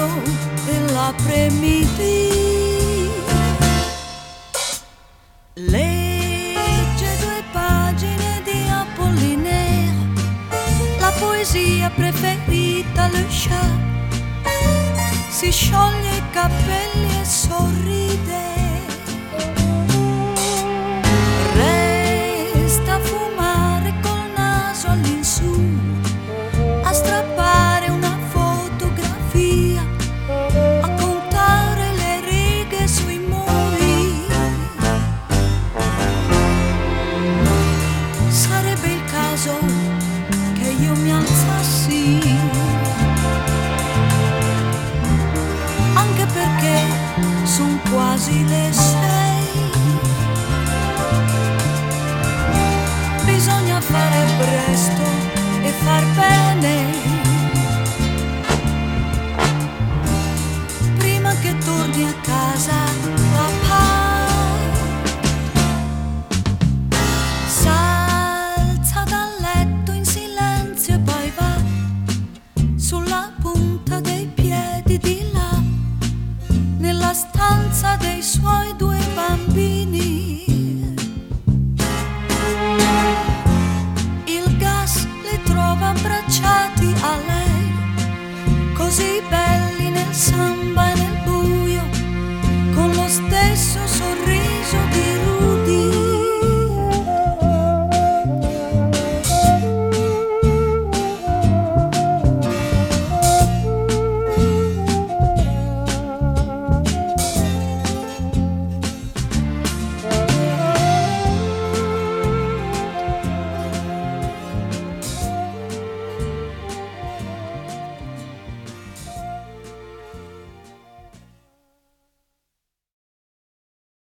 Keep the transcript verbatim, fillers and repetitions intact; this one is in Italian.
libro della Premiti. Legge due pagine di Apollinaire, la poesia preferita, le chat. Si scioglie i capelli e sorride. Resta a fumare col naso all'insù, a strappare una fotografia, a contare le righe sui muri. Sarebbe il caso che io mi alzassi, anche perché son quasi le sei. Bisogna fare presto e far bene